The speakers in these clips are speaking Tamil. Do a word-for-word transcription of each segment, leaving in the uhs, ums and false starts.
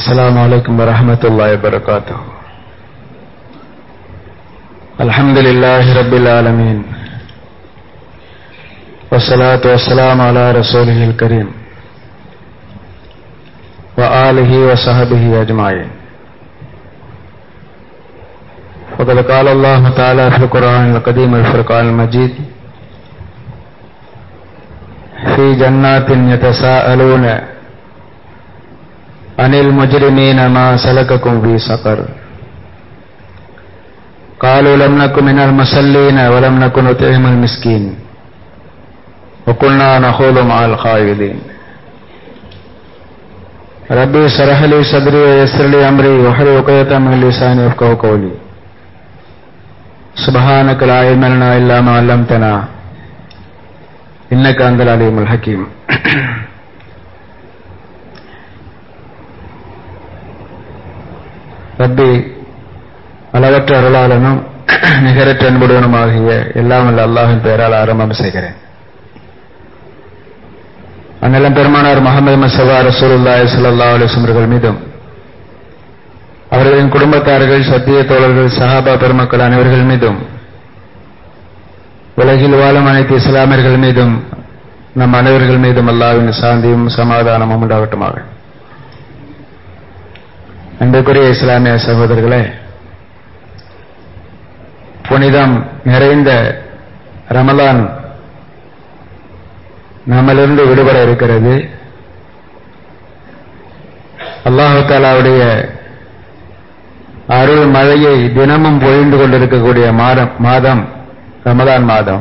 السلام عليكم ورحمة الله وبركاته. الحمد لله رب العالمين والصلاة والسلام على رسوله الكريم وآله وصحبه أجمعين. وقد قال الله تعالى في القرآن القديم والفرقان المجيد: في جنات يتساءلون عن المجرمين ما سلككم في سقر قالوا لم نكن من المصلين ولم نكن نطعم المسكين وكنا نخوض مع الخائضين. ربي اشرح لي صدري ويسر لي امري واحلل عقدة من لساني يفقهوا قولي. سبحانك لا علم لنا الا ما علمتنا انك انت العليم الحكيم. ரப்பி அளவற்ற அருளாளனும் நிகரற்ற அன்புடனுமாகிய எல்லாம் வல்ல அல்லாஹ்வின் பெயரால் ஆரம்பம் செய்கிறேன். அந்நிலம் பெருமானார் முஹம்மது முஸ்தபா ரசூலுல்லாஹி ஸல்லல்லாஹு அலைஹி வஸல்லம் அவர்கள் மீதும் அவர்களின் குடும்பத்தார்கள், சத்திய தோழர்கள், சஹாபா பெருமக்கள் அனைவர்கள் மீதும் உலகில் வாழும் அனைத்து இஸ்லாமியர்கள் மீதும் நம் அனைவர்கள் மீதும் அல்லாஹ்வின் சாந்தியும் சமாதானமும் உண்டாகட்டுமாக. அன்புக்குரிய இஸ்லாமிய சகோதரர்களே, புனிதம் நிறைந்த ரமலான் நம்மிலிருந்து விடுபட இருக்கிறது. அல்லாஹு தஆலாவுடைய அருள் மழையை தினமும் பொழிந்து கொண்டிருக்கக்கூடிய மாதம் மாதம் ரமலான் மாதம்.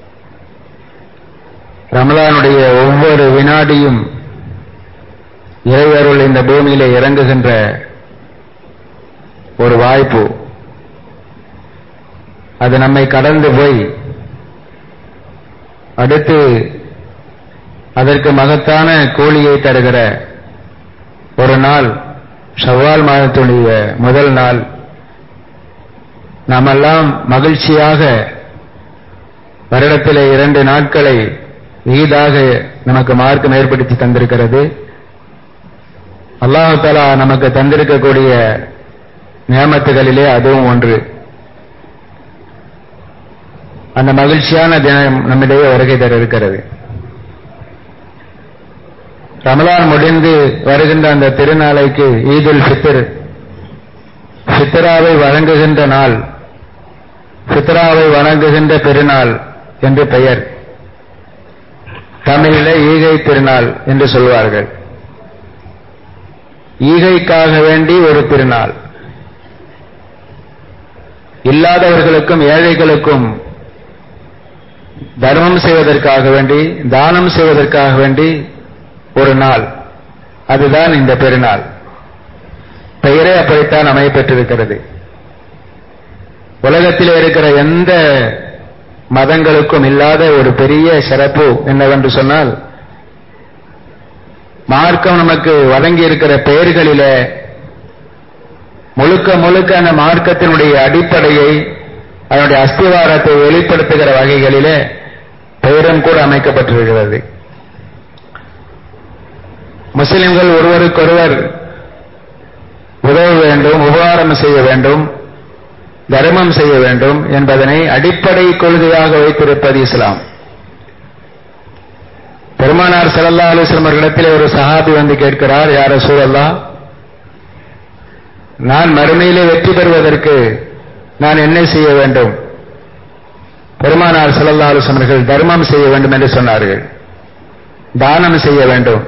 ரமலானுடைய ஒவ்வொரு வினாடியும் இறையருள் இந்த பூமியிலே இறங்குகின்ற ஒரு வாய்ப்பு. அது நம்மை கடந்து போய் அடுத்து அதற்கு மகத்தான கூலியை தருகிற ஒரு நாள் ஷவ்வால் மாதத்துடைய முதல் நாள். நாமெல்லாம் மகிழ்ச்சியாக வருடத்திலே இரண்டு நாட்களை ஈதாக நமக்கு மார்க்கம் ஏற்படுத்தி தந்திருக்கிறது. அல்லாஹ் தஆலா நமக்கு தந்திருக்கக்கூடிய நியமத்துகளிலே அதுவும் ஒன்று. அந்த மகிழ்ச்சியான தினம் நம்மிடையே வருகை தர இருக்கிறது. ரமலான் முடிந்து வருகின்ற அந்த திருநாளைக்கு ஈதுல் ஃபித்ர், ஃபித்ராவை வழங்குகின்ற நாள், ஃபித்ராவை வணங்குகின்ற பெருநாள் என்று பெயர். தமிழிலே ஈகை திருநாள் என்று சொல்வார்கள். ஈகைக்காக வேண்டி ஒரு திருநாள். இல்லாதவர்களுக்கும் ஏழைகளுக்கும் தர்மம் செய்வதற்காக வேண்டி, தானம் செய்வதற்காக வேண்டி ஒரு நாள். அதுதான் இந்த பெருநாள். பெயரே அப்படித்தான் அமையப்பட்டிருக்கிறது. உலகத்தில் இருக்கிற எந்த மதங்களுக்கும் இல்லாத ஒரு பெரிய சிறப்பு என்னவென்று சொன்னால், மார்க்கம் நமக்கு வழங்கி இருக்கிற பெயர்களிலே முழுக்க முழுக்க அந்த மார்க்கத்தினுடைய அடிப்படையை, அதனுடைய அஸ்திவாரத்தை வெளிப்படுத்துகிற வகைகளிலே பெயரும் கூட அமைக்கப்பட்டிருக்கிறது. முஸ்லிம்கள் ஒருவருக்கொருவர் உதவ வேண்டும், உபகாரம் செய்ய வேண்டும், தர்மம் செய்ய வேண்டும் என்பதனை அடிப்படை கொள்கையாக வைத்திருப்பது இஸ்லாம். பெருமானார் ஸல்லல்லாஹு அலைஹி வஸல்லம் அவர்களிடத்திலே ஒரு சஹாபி வந்து கேட்கிறார், யா ரசூலல்லாஹ், நான் மறுமையிலே வெற்றி பெறுவதற்கு நான் என்ன செய்ய வேண்டும்? பெருமானார் ஸல்லல்லாஹு அலைஹி வஸல்லம் அவர்கள் தர்மம் செய்ய வேண்டும் என்று சொன்னார்கள், தானம் செய்ய வேண்டும்.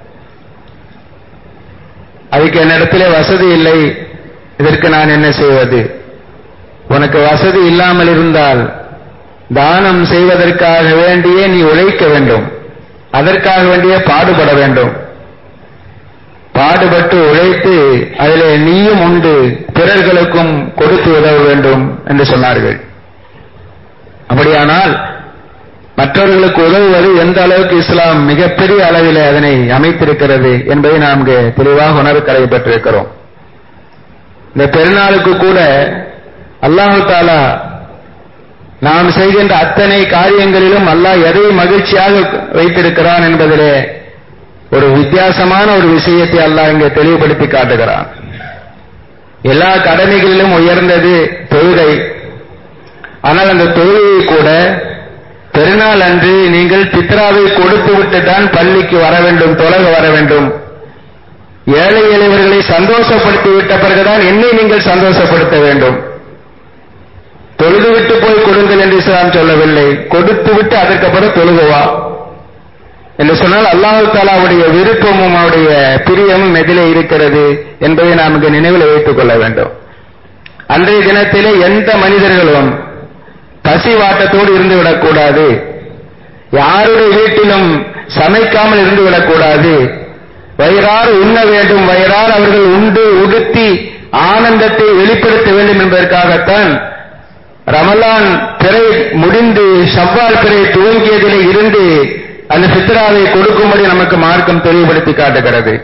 அதுக்கு என்னிடத்திலே வசதி இல்லை, இதற்கு நான் என்ன செய்வது? உனக்கு வசதி இல்லாமல் இருந்தால் தானம் செய்வதற்காக வேண்டியே நீ உழைக்க வேண்டும், அதற்காக வேண்டியே பாடுபட வேண்டும். பாடுபட்டு உழைத்து அதிலே நீயும் உண்டு, பிறர்களுக்கும் கொடுத்து உதவ வேண்டும் என்று சொன்னார்கள். அப்படியானால் மற்றவர்களுக்கு உதவுவது எந்த அளவுக்கு இஸ்லாம் மிகப்பெரிய அளவில் அதனை அமைத்திருக்கிறது என்பதை நாம் தெளிவாக உணர்வு கரைப்பட்டிருக்கிறோம். இந்த பெருநாளுக்கு கூட அல்லாஹ் தஆலா நாம் செய்கின்ற அத்தனை காரியங்களிலும் அல்லாஹ் எதை மகிழ்ச்சியாக வைத்திருக்கிறான் என்பதிலே ஒரு வித்தியாசமான ஒரு விஷயத்தை அல்லாஹ் இங்கே தெளிவுபடுத்தி காட்டுகிறான். எல்லா கடமைகளிலும் உயர்ந்தது தொழுகை. ஆனால் அந்த தொழுகையை கூட பெருநாள் அன்று நீங்கள் பித்ராவை கொடுத்து விட்டு தான் பள்ளிக்கு வர வேண்டும், தொழக வர வேண்டும். ஏழை எளியவர்களை சந்தோஷப்படுத்தி விட்ட பிறகுதான் என்னை நீங்கள் சந்தோஷப்படுத்த வேண்டும். தொழுது விட்டு போய் கொடுங்கள் என்று இஸ்லாம் சொல்லவில்லை. கொடுத்து விட்டு அதற்கப்புறம் தொழுகவா என்று சொன்னால் அல்லாஹ் தஆலாவுடைய விருப்பமும் அவருடைய பிரியமும் எதிலே இருக்கிறது என்பதை நாம் இங்கு நினைவில் வைத்துக் கொள்ள வேண்டும். அன்றைய தினத்திலே எந்த மனிதர்களும் பசி வாட்டத்தோடு இருந்து விடக்கூடாது. யாருடைய வீட்டிலும் சமைக்காமல் இருந்து விடக்கூடாது. வயிறார உண்ண வேண்டும். வயிறார அவர்கள் உண்டு உடுத்தி ஆனந்தத்தை வெளிப்படுத்த வேண்டும் என்பதற்காகத்தான் ரமலான் பிறை முடிந்து ஷவ்வால் பிறை துவங்கியதிலே இருந்து அந்த ஃபித்ராவை கொடுக்கும்படி நமக்கு மார்க்கம் தெளிவுபடுத்தி காட்டுகிறது.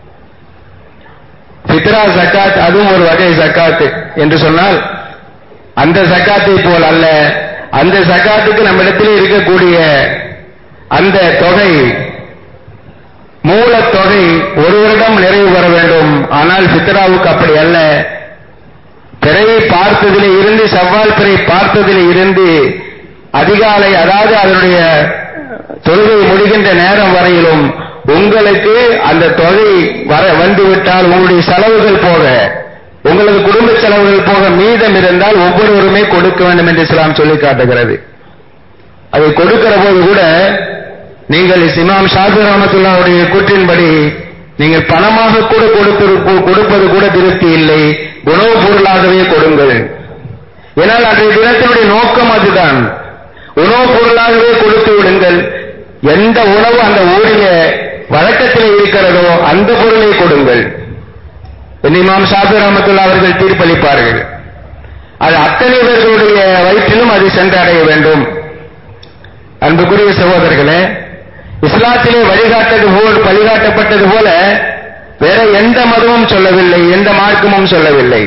ஃபித்ரா ஜக்காத் அதுவும் ஒரு வகை ஜக்காத் என்று சொன்னால் அந்த ஜக்காத்தை போல் அல்ல. அந்த ஜக்காத்துக்கு நம்மிடத்தில் இருக்கக்கூடிய அந்த தொகை மூலத்தொகை ஒரு வருடம் நிறைவு பெற வேண்டும். ஆனால் ஃபித்ராவுக்கு அப்படி அல்ல. பிறையை பார்த்ததிலே இருந்து செவ்வால் பிறை பார்த்ததிலே இருந்து அதிகாலை, அதாவது அதனுடைய தொழுகை முடிகின்ற நேரம் வரையிலும் உங்களுக்கு அந்த தொகை வர வந்துவிட்டால் உங்களுடைய செலவுகள் போக, உங்களது குடும்ப செலவுகள் போக மீதம் இருந்தால் ஒவ்வொருவருமே கொடுக்க வேண்டும் என்று இஸ்லாம் சொல்லி காட்டுகிறது. அதை கொடுக்கிற போது கூட நீங்கள் இமாம் ஷாஃபி ரஹ்மத்துல்லாஹுடைய கூற்றின்படி நீங்கள் பணமாக கூட கொடுப்பது கூட திருப்தி இல்லை, உணவுப் பொருளாகவே கொடுங்கள். ஏனால் அன்றைய தினத்தினுடைய நோக்கம் அதுதான். உணவுப் பொருளாகவே கொடுத்து விடுங்கள். எந்த உணவு அந்த ஊரிய வழக்கத்தில் இருக்கிறதோ அந்த பொருளை கொடுங்கள். இமாம் ஷாஃபி ரஹ்மத்துல்லாஹி அவர்கள் தீர்ப்பளிப்பார்கள். அது அத்தனை பேர்களுடைய வயிற்றிலும் அது சென்றடைய வேண்டும். அன்புக்குரிய சகோதரர்களே, இஸ்லாத்திலே வழிகாட்டது போல் வழிகாட்டப்பட்டது போல வேற எந்த மதமும் சொல்லவில்லை, எந்த மார்க்கமும் சொல்லவில்லை.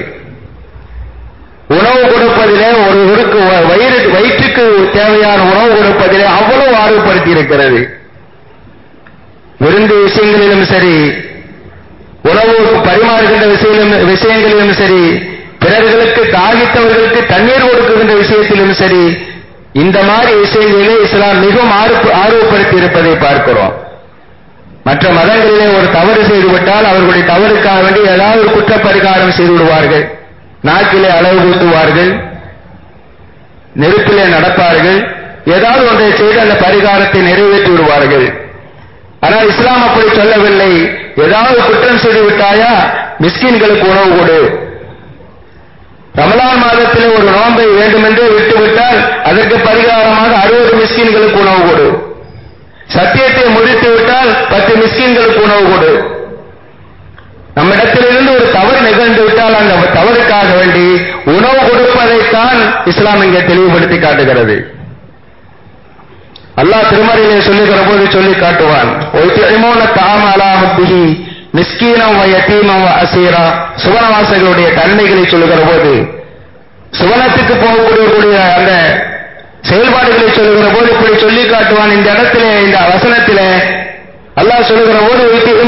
உணவு கொடுப்பதிலே ஒருவருக்கு வயிறு வயிற்றுக்கு தேவையான உணவு கொடுப்பதிலே அவ்வளவு ஆர்வப்படுத்தி இருக்கிறது. விருந்து விஷயங்களிலும் சரி, உணவு பரிமாறுகின்ற விஷயங்களிலும் சரி, பிறர்களுக்கு தாகித்தவர்களுக்கு தண்ணீர் கொடுக்குகின்ற விஷயத்திலும் சரி, இந்த மாதிரி விஷயங்களிலே இஸ்லாம் மிகவும் ஆர்வப்படுத்தி இருப்பதை பார்க்கிறோம். மற்ற மதங்களிலே ஒரு தவறு செய்துவிட்டால் அவர்களுடைய தவறுக்காக வேண்டி ஏதாவது ஒரு குற்ற பரிகாரம் செய்து விடுவார்கள். நாக்கிலே அளவு கூட்டுவார்கள், நெருப்பிலே நடப்பார்கள், ஏதாவது ஒன்றை செய்து அந்த பரிகாரத்தை நிறைவேற்றி விடுவார்கள். ஆனால் இஸ்லாம் அப்படி சொல்லவில்லை. ஏதாவது குற்றம் செய்து விட்டாயா மிஸ்கின்களுக்கு உணவு கொடு. ரமலான் மாதத்திலே ஒரு நோன்பை வேண்டுமென்றே விட்டுவிட்டால் அதற்கு பரிகாரமாக அறுபது மிஸ்கின்களுக்கு உணவு கொடு. சத்தியத்தை முடித்து விட்டால் பத்து மிஸ்கின்களுக்கு உணவு கொடு. நம்மிடத்திலிருந்து ஒரு தவறு நிகழ்ந்து விட்டால் அந்த தவறுக்காக வேண்டி உணவு கொடுப்பதைத்தான் இஸ்லாம் இங்கே தெளிவுபடுத்தி காட்டுகிறது. அல்லாஹ் திருமறையிலே சொல்லுகிற போது சொல்லி காட்டுவான், சுவனவாசிகளுடைய தன்மைகளை சொல்லுகிற போது, சுவனத்துக்கு போகக்கூடிய அந்த செயல்பாடுகளை சொல்லுகிற போது இப்படி சொல்லி காட்டுவான். இந்த இடத்திலே, இந்த வசனத்திலே அல்லாஹ் சொல்லுகிற போது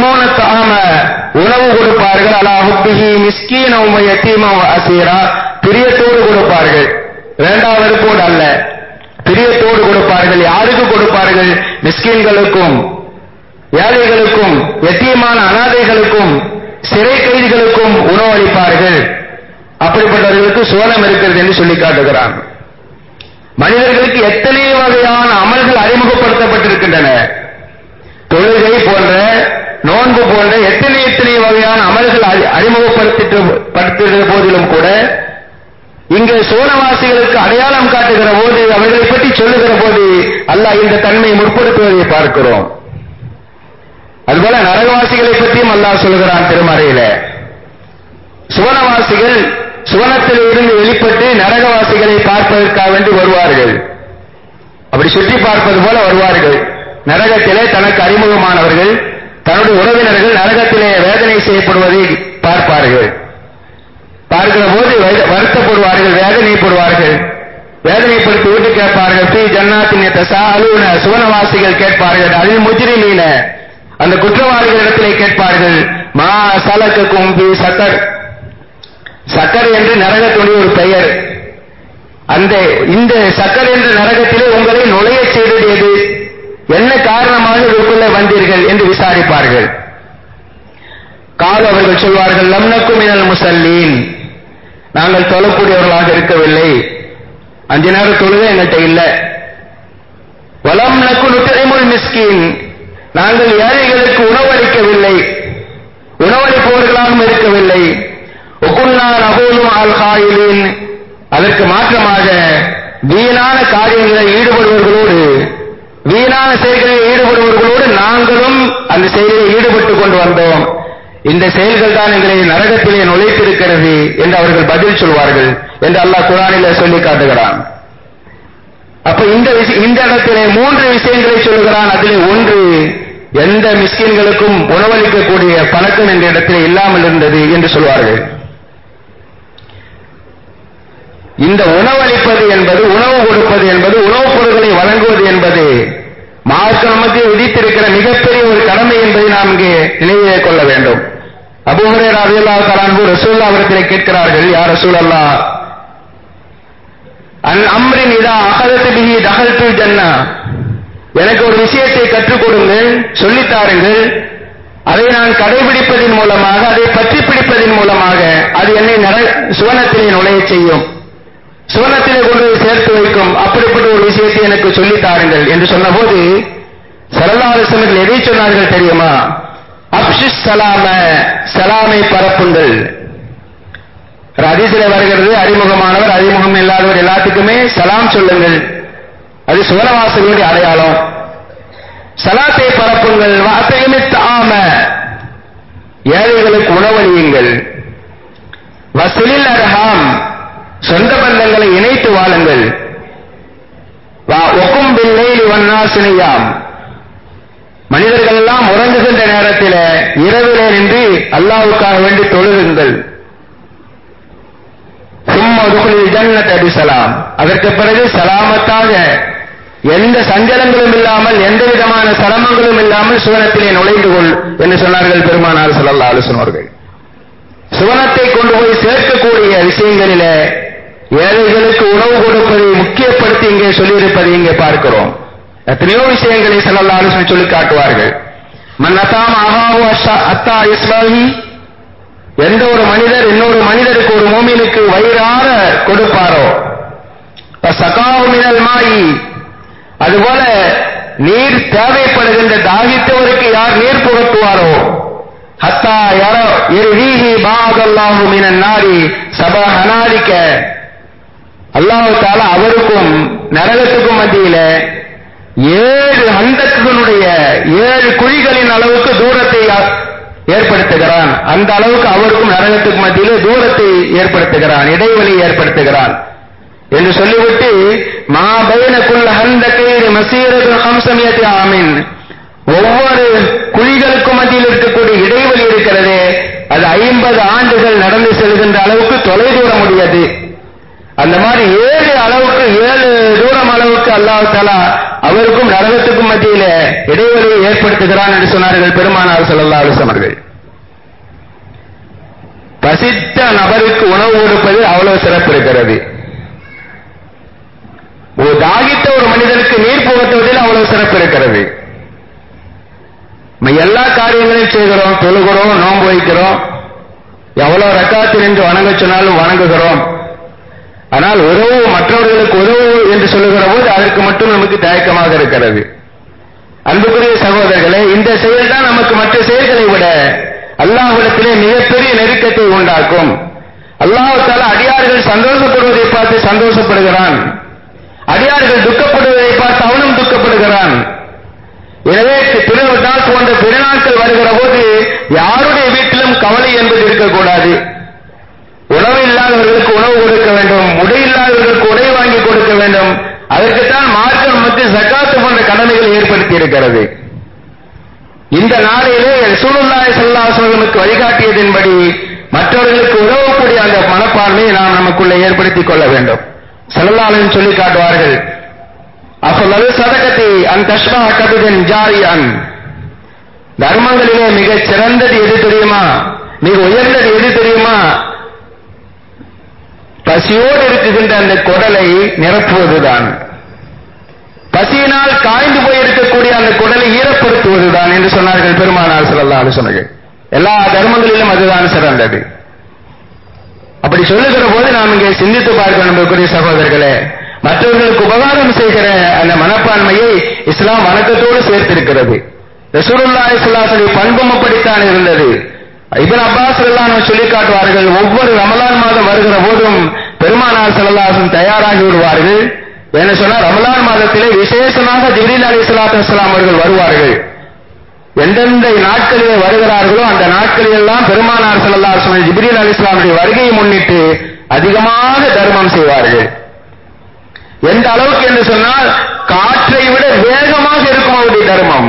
உணவு கொடுப்பார்கள், அலா ஹுப்பிஹி மிஸ்கீனம் வ யதீமம் வ அஸீரா, பிரியத்தோடு கொடுப்பார்கள். இரண்டாவது வெறுப்போடு அல்ல, பிரியத்தோடு கொடுப்பார்கள். யாருக்கு கொடுப்பார்கள்? மிஸ்கீன்களுக்கும், ஏழைகளுக்கும், யத்தீமான அனாதைகளுக்கும், சிறை கைதிகளுக்கும் உணவளிப்பார்கள். அப்படிப்பட்டவர்களுக்கு சுவனம் இருக்கிறது என்று சொல்லி காட்டுகிறான். மனிதர்களுக்கு எத்தனை வகையான அமல்கள் அறிமுகப்படுத்தப்பட்டிருக்கின்றன. தொழுகை போன்ற, நோன்பு போன்ற எத்தனை எத்தனை வகையான அமல்கள் அறிமுகப்படுத்திய போதிலும் கூட இங்கே சோனவாசிகளுக்கு அடையாளம் காட்டுகிற போது, அவர்களை பற்றி சொல்லுகிற போது அல்லாஹ் இந்த தன்மையை முற்படுத்துவதை பார்க்கிறோம். அதுபோல நரகவாசிகளை பற்றியும் அல்லாஹ் சொல்கிறான் திருமறையில. சுவனவாசிகள் சுவனத்தில் இருந்து வெளிப்பட்டு நரகவாசிகளை பார்ப்பதற்காக வேண்டி வருவார்கள். அப்படி சுற்றி பார்ப்பது போல வருவார்கள். நரகத்திலே தனக்கு அறிமுகமானவர்கள், தன்னுடைய உறவினர்கள் நரகத்திலே வேதனை செய்யப்படுவதை பார்ப்பார்கள். பார்க்கிற போது வருத்தப்படுவார்கள், வேதனைப்படுவார்கள். வேதனைப்படுத்தி விட்டு கேட்பார்கள், பி ஜன்னாத்தின் தஸாஅலூன, சுவனவாசிகள் கேட்பார்கள், அல் முஜ்ரிமீன, அந்த குற்றவாளிகளிடத்திலே கேட்பார்கள், மா சலக்கக்கும் ஃபீ சக்கர். சக்கர் என்று நரகத்துடைய ஒரு பெயர். அந்த இந்த சக்கர் என்ற நரகத்திலே உங்களை நுழைய செய்தது என்ன காரணமாக இதற்குள்ளே வந்தீர்கள் என்று விசாரிப்பார்கள். கால் அவர்கள் சொல்வார்கள், லம்னக்கும் மினல் முஸல்லீன், நாங்கள் தொழக்கூடியவர்களாக இருக்கவில்லை, அஞ்சு நேரம் தொழுகை எங்கள்கிட்ட இல்லை. வலம் நக்கு நுத்இமுல் மிஸ்கீன், நாங்கள் ஏழைகளுக்கு உணவளிக்கவில்லை, உணவளிப்பவர்களாகவும் இருக்கவில்லை. உகுன்னா நகூலு அல் காயிலின், அதற்கு மாற்றமாக வீணான காரியங்களில் ஈடுபடுவர்களோடு, வீணான செயல்களில் ஈடுபடுவர்களோடு நாங்களும் அந்த செயலில் ஈடுபட்டுக் கொண்டு வந்தோம். இந்த செயல்கள் தான் எங்களை நரகத்திலே நுழைத்திருக்கிறது என்று அவர்கள் பதில் சொல்வார்கள் என்று அல்லாஹ் குர்ஆனிலே சொல்லி காட்டுகிறான். அப்ப இந்த இந்த இடத்திலே மூன்று விஷயங்களை சொல்லுகிறான். அதிலே ஒன்று, எந்த மிஸ்கின்களுக்கும் உணவளிக்கக்கூடிய பழக்கம் இந்த இடத்திலே இல்லாமல் இருந்தது என்று சொல்வார்கள். இந்த உணவளிப்பது என்பது, உணவு கொடுப்பது என்பது, உணவுப் பொருட்களை வழங்குவது என்பது மார்க்கம் நமக்கு விதித்திருக்கிற மிகப்பெரிய ஒரு கடமை என்பதை நாம் இங்கே நினைவிலே கொள்ள வேண்டும். அபூ ஹுரைரா ரலியல்லாஹு தஆலா அன்ஹு ரசூலுல்லாஹ் அவர்களை கேட்கிறார்கள், யா ரசூலல்லாஹ், அன் அம்ரின் இதா அகதத் பிஹி தஹல்துல் ஜன்னah, எனக்கு ஒரு விஷயத்தை கற்றுக் கொடுங்கள், சொல்லித்தாருங்கள், அதை நான் கடைபிடிப்பதன் மூலமாக, அதை பற்றி பிடிப்பதன் மூலமாக அது என்னை சுவனத்திலே நுழைய செய்யும், சுவனத்திலே கொண்டு சேர்த்து வைக்கும், அப்படிப்பட்ட ஒரு விஷயத்தை எனக்கு சொல்லித்தாருங்கள் என்று சொன்னபோது ஸல்லல்லாஹு அலைஹி வஸல்லம் எதை சொன்னார்கள் தெரியுமா? அப்ஷிஸ் ஸலாம, ஸலாமை பரப்புங்கள். ஹதீஸிலே வருகிறது, அறிமுகமானவர் அறிமுகம் இல்லாதவர் எல்லாத்துக்குமே சலாம் சொல்லுங்கள், அது சுவனவாசிகளுடைய அடையாளம். சலாத்தை பரப்புங்கள். வஅதீமித் தஆம, ஏழைகளுக்கு உணவளியுங்கள். வஸிலில் அர்ஹாம், சொந்த பந்தங்களை இணைத்து வாழுங்கள். வகும் பில்லைலி வன்னாஸ் நியாம், மனிதர்கள் எல்லாம் உறங்குகின்ற நேரத்தில் இரவிலே நின்று அல்லாஹ்வுக்காக வேண்டி தொழுகுங்கள். சும்மா துகுலில் ஜன்னத பிஸலாம், அதற்கு பிறகு சலாமத்தாக எந்த சஞ்சலங்களும் இல்லாமல் எந்த விதமான சிரமங்களும் இல்லாமல் சுவனத்திலே நுழைந்து கொள் என்று சொன்னார்கள் பெருமானார் ஸல்லல்லாஹு அலைஹி வஸல்லம் அவர்கள். சுவனத்தை கொண்டு போய் சேர்க்கக்கூடிய விஷயங்களிலே ஏழைகளுக்கு உணவு கொடுப்பதை முக்கியப்படுத்தி இங்கே சொல்லியிருப்பதை இங்கே பார்க்கிறோம். எத்தனையோ விஷயங்களை ஸல்லல்லாஹு அலைஹி வஸல்லம் சொல்லி காட்டுவார்கள். மன் அதாம அஹாஹு அத்தா இஸ்லாஹி, எந்த ஒரு மனிதர் இன்னொரு மனிதருக்கு, ஒரு மூமினுக்கு வயிறார கொடுப்பாரோ, சகாவு மினல் மாயி, அதுபோல நீர் தேவைப்படுகின்ற தாகித்தவருக்கு யார் நீர் புகட்டுவாரோ, ஹத்தா யர யர்ஹீஹி பாஅல்லாஹு மினன் நாரி சபா ஹனாரிக, அல்லாஹ் தஆலா அவருக்கும் நரகத்துக்கும் மத்தியில ஏழு ஹந்தக்குகளுடைய ஏழு குழிகளின் அளவுக்கு தூரத்தை ஏற்படுத்துகிறான். அந்த அளவுக்கு அவருக்கும் நரகத்துக்கு மத்தியிலே தூரத்தை ஏற்படுத்துகிறான், இடைவெளி ஏற்படுத்துகிறான் என்று சொல்லிவிட்டு, மா பைன குல்ல ஹந்தகைரி மஸீரத்து ஹம்ஸமியத்தி ஆமின், ஒவ்வொரு குழிகளுக்கும் மத்தியில் இருக்கக்கூடிய இடைவெளி இருக்கிறதே, அது ஐம்பது ஆண்டுகள் நடந்து செல்கின்ற அளவுக்கு தொலைதூரம் முடியாது. அந்த மாதிரி ஏழு அளவுக்கு, ஏழு தூரம் அளவுக்கு அல்லாஹ் தஆலா அவருக்கும் நரகத்துக்கும் மத்தியில இடைவெளியை ஏற்படுத்துகிறான் என்று சொன்னார்கள் பெருமானார் ஸல்லல்லாஹு அலைஹி வஸல்லம் அவர்கள். பசித்த நபருக்கு உணவு கொடுப்பது அவ்வளவு சிறப்பு இருக்கிறது. ஒரு தாகித்த ஒரு மனிதனுக்கு நீர் புகட்டுவதில் அவ்வளவு சிறப்பு இருக்கிறது. எல்லா காரியங்களையும் செய்கிறோம், தொழுகிறோம், நோன்பு வைக்கிறோம், எவ்வளவு ரக்காத்து நின்று வணங்க சொன்னாலும் வணங்குகிறோம். ஆனால் உறவு, மற்றவர்களுக்கு உறவு என்று சொல்லுகிற போது அதற்கு மட்டும் நமக்கு தயக்கமாக இருக்கிறது. அன்புக்குரிய சகோதரர்களே, இந்த செயல் தான் நமக்கு மற்ற செயல்களை விட அல்லாஹ்விடத்திலே மிகப்பெரிய நெருக்கத்தை உண்டாக்கும். அல்லாஹ் தஆலா அடியார்கள் சந்தோஷப்படுவதை பார்த்து சந்தோஷப்படுகிறான், அடியார்கள் துக்கப்படுவதை பார்த்து அவனும் துக்கப்படுகிறான். எனவே திருநாள் போன்ற பெருநாட்கள் வருகிற போது யாருடைய வீட்டிலும் கவலை என்பது இருக்கக்கூடாது. உணவு இல்லாதவர்களுக்கு உணவு கொடுக்க வேண்டும், உடை இல்லாதவர்களுக்கு உடை வாங்கி கொடுக்க வேண்டும். அதற்குத்தான் மார்க்கம் நமக்கு ஜகாத் போன்ற கடமைகளை ஏற்படுத்தி இருக்கிறது. இந்த நாளிலே ரசூலுல்லாஹி ஸல்லல்லாஹு அலைஹி வஸல்லம் வழிகாட்டியதின்படி மற்றவர்களுக்கு உதவக்கூடிய அந்த மனப்பான்மையை நாம் நமக்குள்ளே ஏற்படுத்திக் கொள்ள வேண்டும். ஸல்லல்லாஹு அலைஹி வஸல்லம் சொல்லி காட்டுவார்கள், அஃலல் சதகதி அன் தஷ்பஹ கபிதன் ஜாரிஅன், தர்மங்களிலே மிகச் சிறந்தது எது தெரியுமா? மிக உயர்ந்தது எது தெரியுமா? பசியோடு இருக்குகின்ற அந்த குடலை நிரப்புவதுதான். பசியினால் காய்ந்து போயிருக்கக்கூடிய அந்த குடலை ஈரப்படுத்துவதுதான் என்று சொன்னார்கள் பெருமானார் ஸல்லல்லாஹு அலைஹி வஸல்லம். எல்லா தர்மங்களிலும் அதுதான் சிறந்தது. அப்படி சொல்லுகிற போது நாம் இங்கே சிந்தித்து பார்க்க நம்பக்கூடிய சகோதரர்களே, மற்றவர்களுக்கு உபகாரம் செய்கிற அந்த மனப்பான்மையை இஸ்லாம் வணக்கத்தோடு சேர்த்திருக்கிறது. ரசூலுல்லாஹி ஸல்லல்லாஹு அலைஹி வஸல்லம் பண்பும் அப்படித்தான் இருந்தது. இப்னு அப்பாஸ் ரலியல்லாஹு அன்ஹு சொல்லி காட்டுவார்கள், ஒவ்வொரு ரமலான் மாதம் வருகிற போதும் பெருமானார் ஸல்லல்லாஹு அலைஹி வஸல்லம் தயாராகி விடுவார்கள். என்ன சொன்னால் ரமலான் மாதத்திலே விசேஷமாக ஜிப்ரீல் அலைஹிஸ்ஸலாத்து வஸ்ஸலாம் அவர்கள் வருவார்கள். எந்தெந்த நாட்களிலே வருகிறார்களோ அந்த நாட்களில் எல்லாம் பெருமானார் ஸல்லல்லாஹு அலைஹி வஸல்லம் ஜிப்ரீல் அலைஹிஸ்ஸலாமுடைய வருகையை முன்னிட்டு அதிகமாக தர்மம் செய்வார்கள். எந்த அளவுக்கு என்று சொன்னால் காற்றை விட வேகமாக இருக்கும் அவருடைய தர்மம்.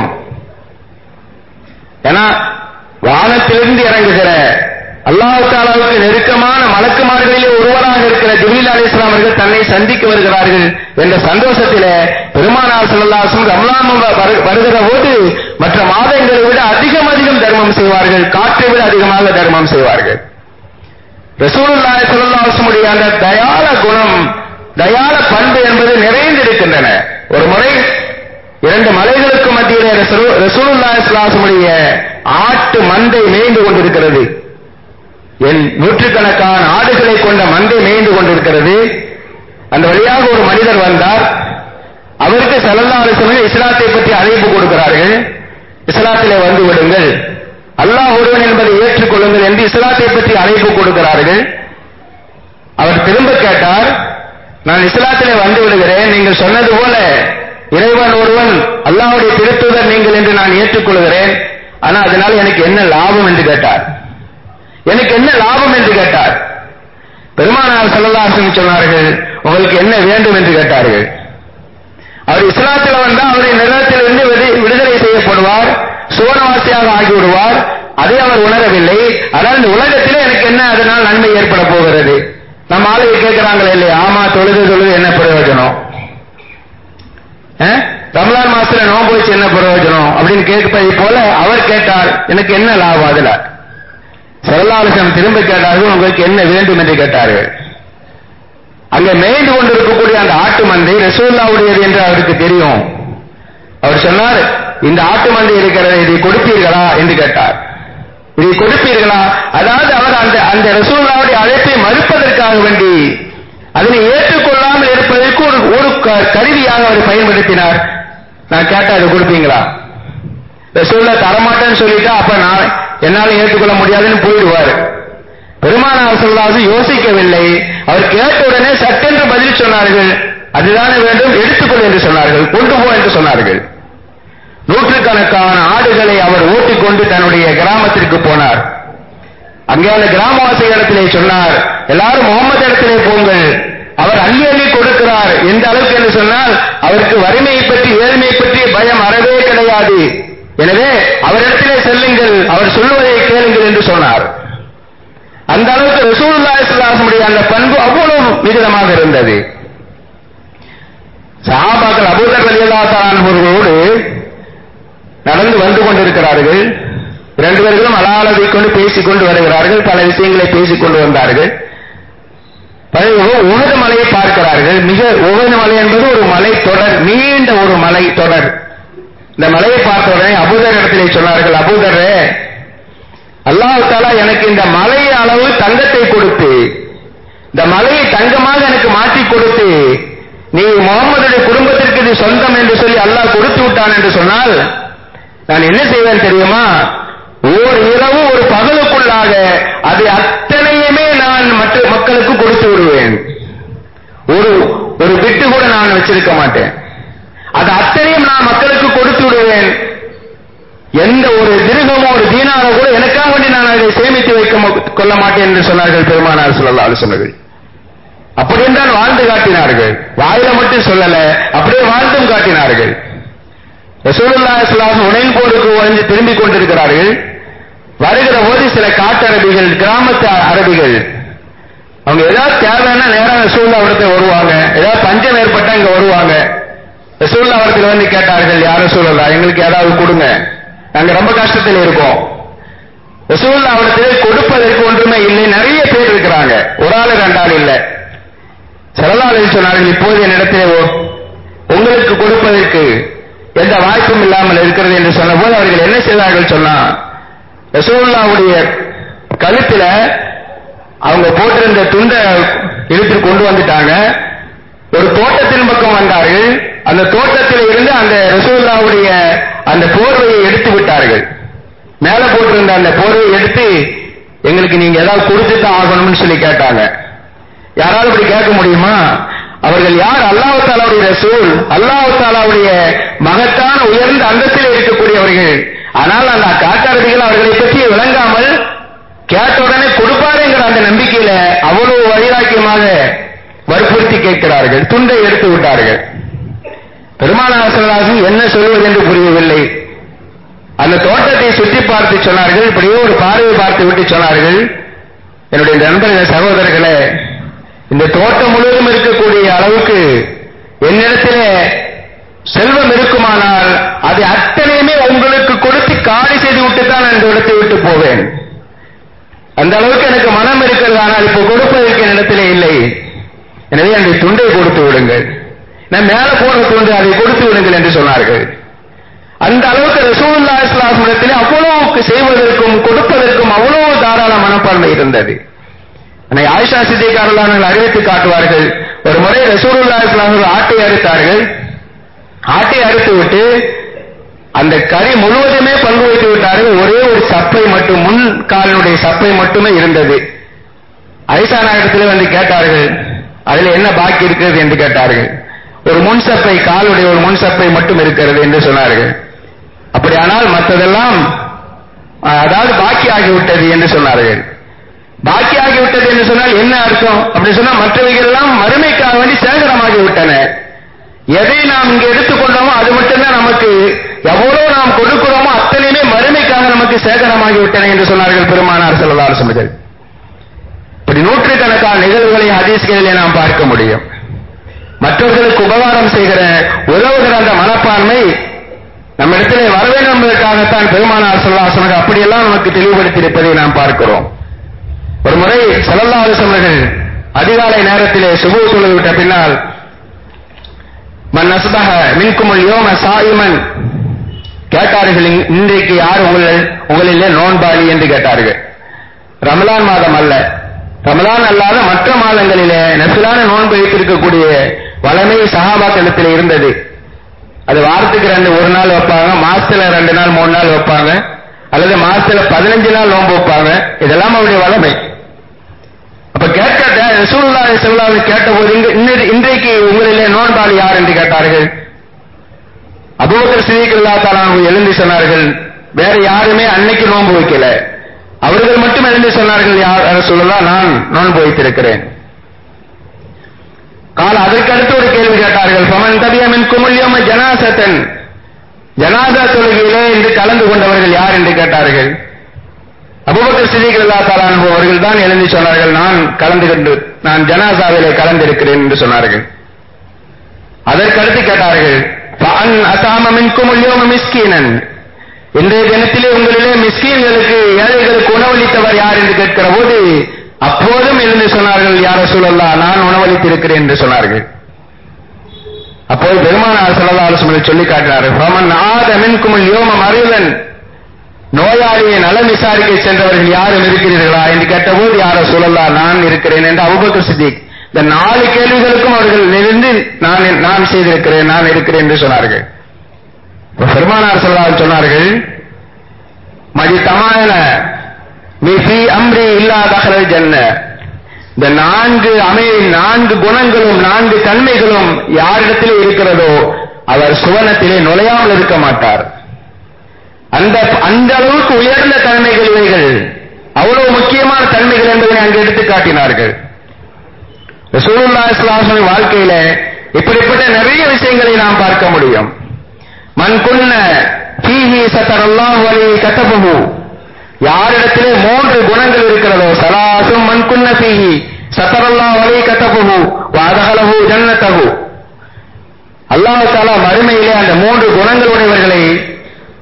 ஏன்னா வானத்திலிருந்து இறங்குகிற அல்லாஹ் தஆலாவுக்கு நெருக்கமான மலக்குமார்களிலே ஒருவராக இருக்கிற ஜிப்ரீல் அலைஹிஸ்ஸலாம் அவர்கள் தன்னை சந்திக்க வருகிறார்கள் என்ற சந்தோஷத்திலே பெருமானார் ஸல்லல்லாஹு அலைஹி வஸல்லம் ரமலான் வருகிற போது மற்ற மாதங்களை விட அதிகம் அதிகம் தர்மம் செய்வார்கள், காற்றை விட அதிகமாக தர்மம் செய்வார்கள். ரசூலுல்லாஹி ஸல்லல்லாஹு அலைஹி வஸல்லம் அந்த தயாள குணம், தயாள பண்பு என்பது நிறைந்திருக்கின்றன. ஒரு முறை இரண்டு மலைகளுக்கு மத்தியிலே ரசூலுல்லாஹி ஸல்லல்லாஹு அலைஹி வஸல்லம் ஆட்டு மந்தை மேய்ந்து கொண்டிருக்கிறது. என் நூற்றுக்கணக்கான ஆடுகளை கொண்ட மந்தை மேய்ந்து கொண்டிருக்கிறது. அந்த வழியாக ஒரு மனிதர் வந்தார். அவருக்கு ஸல்லல்லாஹு அலைஹி வஸல்லம் இஸ்லாத்தை பற்றி அழைப்பு கொடுக்கிறார்கள். இஸ்லாத்திலே வந்து விடுங்கள், அல்லாஹ் ஒருவன் என்பதை ஏற்றுக்கொள்ளுங்கள் என்று இஸ்லாத்தை பற்றி அழைப்பு கொடுக்கிறார்கள். அவர் திரும்ப கேட்டார், நான் இஸ்லாத்திலே வந்து விடுகிறேன், நீங்கள் சொன்னது போல இறைவன் ஒருவன், அல்லாஹ்வுடைய திருத்தூதர் நீங்கள் என்று நான் ஏற்றுக்கொள்கிறேன், ஆனால் அதனால் எனக்கு என்ன லாபம் என்று கேட்டார். எனக்கு என்ன லாபம் என்று கேட்டார். பெருமானார் ஸல்லல்லாஹு அலைஹி வஸல்லம் சொன்னார்கள், உங்களுக்கு என்ன வேண்டும் என்று கேட்டார்கள். அவர் இஸ்லாத்தில் வந்தால் அவருடைய நிலத்திலிருந்து விடுதலை செய்யப்படுவார், சுவனவாசியாக ஆகிவிடுவார். அதை அவர் உணரவில்லை. ஆனால் இந்த உலகத்திலே எனக்கு என்ன அதனால் நன்மை ஏற்பட போகிறது? நம்ம ஆளுங்க கேட்கிறாங்களே இல்லையா, ஆமா தொழுது தொழுது என்ன பிரயோஜனம், ரமலான் மாசத்துல நோன்பு வச்சு என்ன பிரயோஜனம் அப்படின்னு கேட்பதை போல அவர் கேட்டார், எனக்கு என்ன லாபம் அதுல? ஸல்லல்லாஹு அலைஹி வஸல்லம் திரும்ப கேட்டார்கள், உங்களுக்கு என்ன வேண்டும் என்று கேட்டார்கள். அங்க மேய்ந்து கொண்டிருக்கக்கூடிய அந்த ஆட்டு மந்தை ரசூலுல்லாஹ்வுடையது என்று அவருக்கு தெரியும். அவர் சொன்னார், இந்த ஆட்டு மந்தை இருக்கிறது, இதை கொடுப்பீர்களா என்று கேட்டார். இதை கொடுப்பீர்களா? அதாவது அவர் அந்த அந்த ரசூலுல்லாஹ்வுடைய அழைப்பை மறுப்பதற்காக வேண்டி அதனை ஏற்றுக்கொள்ளாமல் இருப்பதற்கு ஒரு ஒரு கருவியாக அவர் பயன்படுத்தினார். நான் கேட்டா அதை கொடுப்பீங்களா? ரசூலுல்லாஹ் தரமாட்டேன்னு சொல்லிட்டா அப்ப நான் என்னால ஏற்றுக்கொள்ள முடியாதுன்னு போயிடுவார். பெருமானார் ஸல்லல்லாஹு அலைஹி வஸல்லம் யோசிக்கவில்லை. அவர் கேட்ட உடனே சட்டென்று பதில் சொன்னார்கள், அதுதானே வேண்டும், எடுத்துக்கொள் என்று சொன்னார்கள், கொண்டு போ என்று சொன்னார்கள். நூற்றுக்கணக்கான ஆடுகளை அவர் ஓட்டிக்கொண்டு தன்னுடைய கிராமத்திற்கு போனார். அங்கே அந்த கிராமவாசி இடத்திலே சொன்னார், எல்லாரும் முகமது இடத்திலே போங்கள், அவர் அள்ளி அள்ளி கொடுக்கிறார். எந்த அளவுக்கு என்று சொன்னால் அவருக்கு வறுமையை பற்றி ஏழ்மையை பற்றி பயம் அறவே கிடையாது. எனவே அவரிடத்திலே செல்லுங்கள், அவர் சொல்லுவதை கேளுங்கள் என்று சொன்னார். அந்த அளவுக்கு ரசூலுல்லாஹி ஸல்லல்லாஹு அலைஹி வஸல்லம் அந்த பண்பு அவ்வளவு விகிதமாக இருந்தது. சஹாபாக்கள் அபூதர் ரலியல்லாஹு தஆலா அவர்களோடு நடந்து வந்து கொண்டிருக்கிறார்கள். இரண்டு பேர்களும் அலாலதை கொண்டு பேசிக் கொண்டு வருகிறார்கள், பல விஷயங்களை பேசிக் கொண்டு வந்தார்கள். உஹது மலையை பார்க்கிறார்கள். மிக உஹது மலை என்பது ஒரு மலை தொடர், நீண்ட ஒரு மலை தொடர். இந்த மலையை பார்த்த உடனே அபூதர் இடத்திலே சொன்னார்கள், அபூதரே, அல்லாஹ் தஆலா எனக்கு இந்த மலை அளவு தங்கத்தை கொடுத்து, இந்த மலையை தங்கமாக எனக்கு மாற்றி கொடுத்து, நீ முகமதுடைய குடும்பத்திற்கு இது சொந்தம் என்று சொல்லி அல்லாஹ் கொடுத்து விட்டான் என்று சொன்னால் நான் என்ன செய்வேன் தெரியுமா? ஓர் இரவு ஒரு பகலுக்குள்ளாக அது அத்தனையுமே நான் மற்ற மக்களுக்கு கொடுத்து விடுவேன். ஒரு ஒரு பிட்டு கூட நான் வச்சிருக்க மாட்டேன். அது அத்தனையும் நான் மக்களுக்கு கொடுத்து விடுவேன். எந்த ஒரு திருகமோ ஒரு தீனாரோ கூட எனக்காக வேண்டி நான் அதை சேமித்து வைக்க கொள்ள மாட்டேன் என்று சொன்னார்கள் பெருமானார் ஸல்லல்லாஹு அலைஹி வஸல்லம். அப்படி என்றால் வாழ்ந்து காட்டினார்கள். வாயில மட்டும் சொல்லல, அப்படியே வாழ்ந்தும் காட்டினார்கள். ரசூலுல்லாஹி ஸல்லல்லாஹு அலைஹி வஸல்லம் உடைன் போருக்கு வந்து திரும்பிக் கொண்டிருக்கிறார்கள். வருகிற போது சில காட்டு அரபிகள், கிராமத்து அரபிகள், அவங்க ஏதாவது தேவைன்னா நேரம் ரசூலுல்லாஹ் இடத்துல வருவாங்க, ஏதாவது பஞ்சம் ஏற்பட்டா இங்க வருவாங்க. ரசூலுல்லாஹ் இடத்துல வந்து கேட்டார்கள், யார் ரசூலுல்லாஹ் எங்களுக்கு ஏதாவது கொடுங்க. நாங்க ரொம்ப கஷ்டத்தில் இருக்கோம். ரசூலுல்லாஹ்விடத்திலே கொடுப்பதற்கு ஒன்றுமே இல்லை. நிறைய பேர் இருக்கிறாங்க, ஒரு ஆள் ரெண்டு ஆள் இல்லை. ஸல்லல்லாஹு அலைஹி வஸல்லம் சொன்னார்கள், இப்போது என்னிடத்திலே உங்களுக்கு கொடுப்பதற்கு எந்த வாய்ப்பும் இல்லாமல் இருக்கிறது என்று சொன்னபோது அவர்கள் என்ன செய்தார்கள் சொன்னா, ரசூலுல்லாஹ்வுடைய கழுத்துல அவங்க போட்டிருந்த துண்டை இழுத்து கொண்டு வந்துட்டாங்க. ஒரு தோட்டத்தின் பக்கம் வந்தார்கள். அந்த தோட்டத்தில் இருந்து அந்த ரசூலுல்லாஹ்வுடைய அந்த போர்வையை எடுத்து விட்டார்கள். மேல போட்டிருந்த அந்த போர்வையை எடுத்து, எங்களுக்கு நீங்க ஏதாவது கொடுத்துதான் ஆகணும்னு சொல்லி கேட்டாங்க. யாராவது இப்படி கேட்க முடியுமா? அவர்கள் யார்? அல்லாஹ் தஆலாவுடைய ரசூல், அல்லாஹ் தஆலாவுடைய மகத்தான உயர்ந்த அந்தஸ்தில் இருக்கக்கூடியவர்கள். ஆனால் அந்த காட்டாரதிகள் அவர்களை பற்றி விளங்காமல் கேட்ட உடனே கொடுப்பாருங்கிற அந்த நம்பிக்கையில அவ்வளவு வைராக்கியமாக வற்புறுத்தி கேட்கிறார்கள். துண்டை எடுத்து விட்டார்கள். பெருமானார் ஸல்லல்லாஹு அலைஹி வஸல்லம் என்ன சொல்வது என்று புரியவில்லை. அந்த தோட்டத்தை சுற்றி பார்த்து சொன்னார்கள், இப்படியே ஒரு பார்வை பார்த்து விட்டு சொன்னார்கள், என்னுடைய நண்பர்கள் சகோதரர்களே, இந்த தோட்டம் முழுவதும் இருக்கக்கூடிய அளவுக்கு என்னிடத்திலே செல்வம் இருக்குமானால் அது அத்தனையுமே உங்களுக்கு கொடுத்து காலி செய்து விட்டு தான் அந்த இடத்தை விட்டு போவேன். அந்த அளவுக்கு எனக்கு மனம் இருக்கிறது. ஆனால் இப்போ கொடுப்பதற்கு என்னிடத்திலே இல்லை. எனவே அந்த துண்டை கொடுத்து விடுங்கள், நான் மேல போற துண்டு அதை கொடுத்து விடுங்கள் என்று சொன்னார்கள். அந்த அளவுக்கு ரசூலுல்லாஹி ஸல்லல்லாஹு அலைஹி வஸல்லம் அவ்வளவுக்கு செய்வதற்கும் கொடுப்பதற்கும் அவ்வளவு தாராள மனப்பான்மை இருந்தது. ஆயிஷா சித்திகா ரலியல்லாஹு அன்ஹா அறிவித்து காட்டுவார்கள், ஒரு முறை ரசூலுல்லாஹி ஸல்லல்லாஹு அலைஹி வஸல்லம் ஆட்டை அறுத்தார்கள். ஆட்டை அறுத்து விட்டு அந்த கறி முழுவதுமே பங்கு வைத்து விட்டார்கள். ஒரே ஒரு சப்பை மட்டும், முன் காலினுடைய சப்பை மட்டுமே இருந்தது. ஆயிஷா நாயகத்திலே வந்து கேட்டார்கள், அதுல என்ன பாக்கி இருக்கிறது என்று கேட்டார்கள். ஒரு முன் சப்பை, காலுடைய ஒரு முன் சப்பை மட்டும் இருக்கிறது என்று சொன்னார்கள். அப்படியானால் மற்றதெல்லாம் அதாவது பாக்கியாகிவிட்டது என்று சொன்னார்கள். பாக்கியாகிவிட்டது என்று சொன்னால் என்ன அர்த்தம் அப்படின்னு சொன்னா, மற்றவைகள் எல்லாம் மறுமைக்காக வேண்டி சேகரமாகி விட்டன. எதை நாம் இங்க எடுத்துக்கொண்டோமோ அது மட்டும்தான் நமக்கு, எவ்வளவு நாம் கொடுக்கிறோமோ அத்தனையுமே மறுமைக்காக நமக்கு சேகரமாகி விட்டன என்று சொன்னார்கள் பெருமானார் ஸல்லல்லாஹு அலைஹி வஸல்லம். இப்படி நூற்றுக்கணக்கான நிகழ்வுகளை ஹதீஸ்களிலே நாம் பார்க்க முடியும். மற்றவர்களுக்கு உபகாரம் செய்கிற, உதவுகிற அந்த மனப்பான்மை நம்ம இடத்திலே வர வேண்டும் என்பதற்காகத்தான் பெருமானார் ஸல்லல்லாஹு அலைஹி வஸல்லம் அப்படியெல்லாம் நமக்கு தெளிவுபடுத்தி இருப்பதை நாம் பார்க்கிறோம். ஒரு முறை ஸல்லல்லாஹு அலைஹி வஸல்லம் அதிகாலை நேரத்திலே சுபஹ் தொழுது விட்ட பின்னால், மன் அஸ்பஹ மின்குமுல் யௌம சாயிமன், கேட்டார்கள், இன்றைக்கு யார் உங்கள் உங்களிலே நோன்பாளி என்று கேட்டார்கள். ரமலான் மாதம் அல்ல, ரமலான் அல்லாத மற்ற மாதங்களிலே நஃபிலான நோன்பு வைத்திருக்கக்கூடிய வளமை சஹாபாக்களிடத்தில் இருந்தது. அது வாரத்துக்கு ரெண்டு ஒரு நாள் வைப்பாங்க, மாசத்துல ரெண்டு நாள் மூணு நாள் வைப்பாங்க, அல்லது மாசத்துல பதினஞ்சு நாள் நோன்பு வைப்பாங்க. இதெல்லாம் அவருடைய வளமை. அப்ப கேட்க ரசூலுல்லாஹி ஸல்லல்லாஹு அலைஹி வஸல்லம் கேட்டபோது, இன்றைக்கு உங்களிலே நோன்பாளி யார் என்று கேட்டார்கள். அபூபக்கர் சித்திக் ரலியல்லாஹு தஆலா அன்ஹு எழுந்து சொன்னார்கள், வேற யாருமே அன்னைக்கு நோன்பு வைக்கல, அவர்கள் மட்டும் எழுந்து சொன்னார்கள், யார் ரசூலுல்லாஹ், நான் நோன்பு வைத்திருக்கிறேன். கால அதற்கு அடுத்து ஒரு கேள்வி கேட்டார்கள், ஃபமன் தபிய மின்கும் யௌம ஜனாஸத்தன், ஜனாஸா தொழுகையிலே இன்று கலந்து கொண்டவர்கள் யார் என்று கேட்டார்கள். அபூபக்கர் சித்திக் ரலியல்லாஹு தஆலா அன்ஹு அவர்கள் தான் எழுந்து சொன்னார்கள், நான் கலந்து கொண்டு நான் ஜனாஸாவிலே கலந்திருக்கிறேன் என்று சொன்னார்கள். அதற்கு அடுத்து கேட்டார்கள், ஃபஅன் அஸாம மின்கும் யௌம மிஸ்கீனன், இன்றைய தினத்திலே உங்களிலே மிஸ்கீன்களுக்கு, ஏழைகளுக்கு உணவளித்தவர் யார் என்று கேட்கிற போது அப்போதும் எழுந்து சொன்னார்கள், யா ரசூலல்லாஹ், நான் உணவளித்திருக்கிறேன் என்று சொன்னார்கள். அப்போது பெருமானார் ஸல்லல்லாஹு அலைஹி வஸல்லம் சொல்லி காட்டினார்கள், ஃபமன் ஆத மின்குமுல் யௌம மரீலன், நோயாளியை நலம் விசாரிக்க சென்றவர்கள் யாரும் இருக்கிறீர்களா என்று கேட்டபோது, யா ரசூலல்லாஹ், நான் இருக்கிறேன் என்று அபூபக்கர் சித்திக் இந்த நாலு கேள்விகளுக்கும் அவர்கள் இருந்து நான் நான் செய்திருக்கிறேன், நான் இருக்கிறேன் என்று சொன்னார்கள். பெருமானார் ஸல்லல்லாஹு அலைஹி வஸல்லம் சொன்னார்கள், மஜி தமான மிஃபி அம்ரி இல்லா தஹலல் ஜன்ன, இந்த நான்கு அமை நான்கு குணங்களும் நான்கு தன்மைகளும் யாரிடத்திலே இருக்கிறதோ அவர் சுவனத்திலே நுழையாமல் இருக்க மாட்டார். அந்த அந்த அளவுக்கு உயர்ந்த தன்மைகள் இவைகள், அவ்வளவு முக்கியமான தன்மைகள் என்பதை அங்கு எடுத்து காட்டினார்கள். ரசூலுல்லாஹி ஸல்லல்லாஹு அலைஹி வஸல்லம் வாழ்க்கையில இப்படிப்பட்ட நிறைய விஷயங்களை நாம் பார்க்க முடியும். மன் குன்ன ஃபீஹி ஸதரல்லாஹு அலைஹி கதபஹு, யாரிடத்திலே மூன்று குணங்கள் இருக்கிறதோ, ஸலாசும் மன் குன்ன ஃபீஹி ஸதரல்லாஹு அலைஹி கதபஹு வ அதஹலஹு ஜன்னதஹு, அல்லாஹ் தஆலா மறுமையிலே அந்த மூன்று குணங்களுடையவர்களை